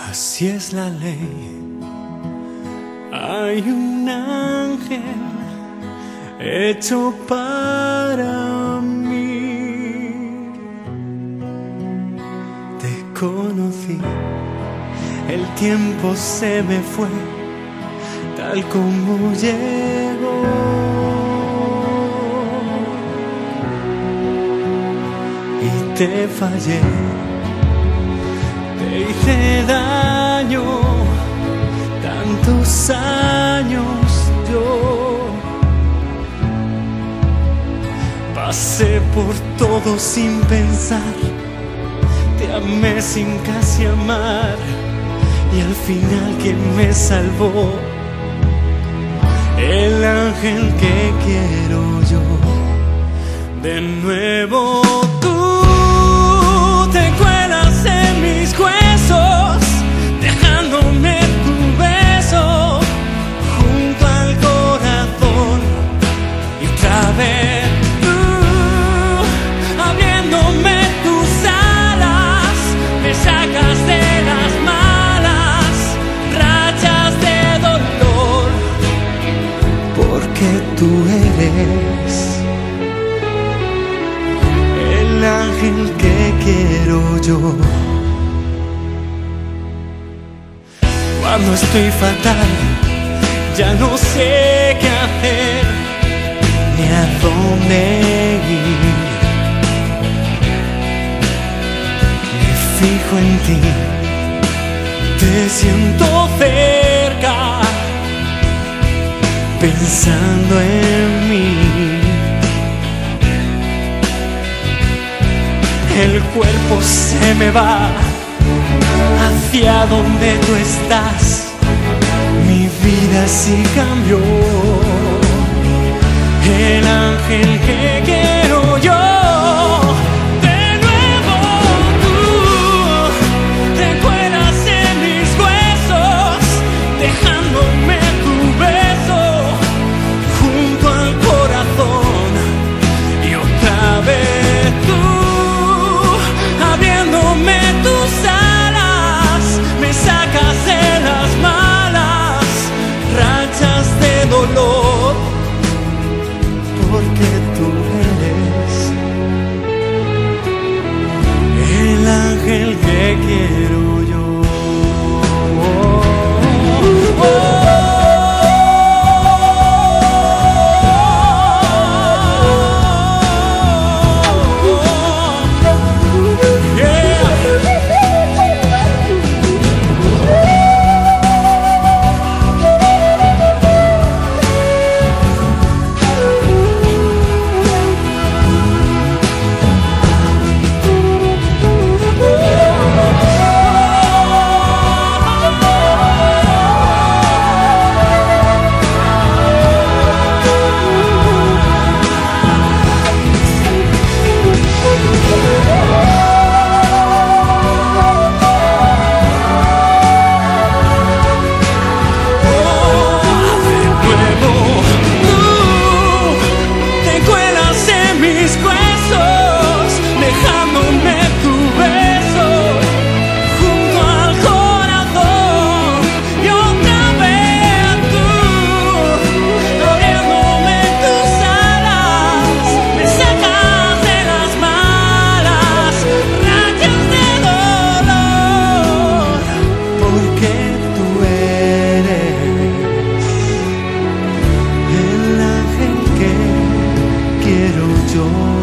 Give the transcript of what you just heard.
Así es la ley. Hay un ángel hecho para mí. Te conocí, el tiempo se me fue, tal como llegó. Y te fallé, te hice daño, tantos años yo pasé por todo sin pensar, te amé sin casi amar, y al final quien me salvó, el ángel que quiero yo. De nuevo tú te cuelas en mis huesos, dejándome tu beso junto al corazón, y otra vez tú abriéndome tus alas, me sacas de las malas rachas de dolor, porque tú eres el ángel que quiero yo. Cuando estoy fatal, ya no sé qué hacer ni a dónde ir. Me fijo en ti, te siento cerca, pensando en mí. El cuerpo se me va hacia donde tú estás, mi vida sí cambió, el ángel que quiero yo. De nuevo tú te cuelas en mis huesos, dejándome tu beso junto al corazón, y otra vez tú abriéndome tus alas, me sacas de las malas rachas de dolor, porque tú eres el ángel que quiero yo. Quiero yo.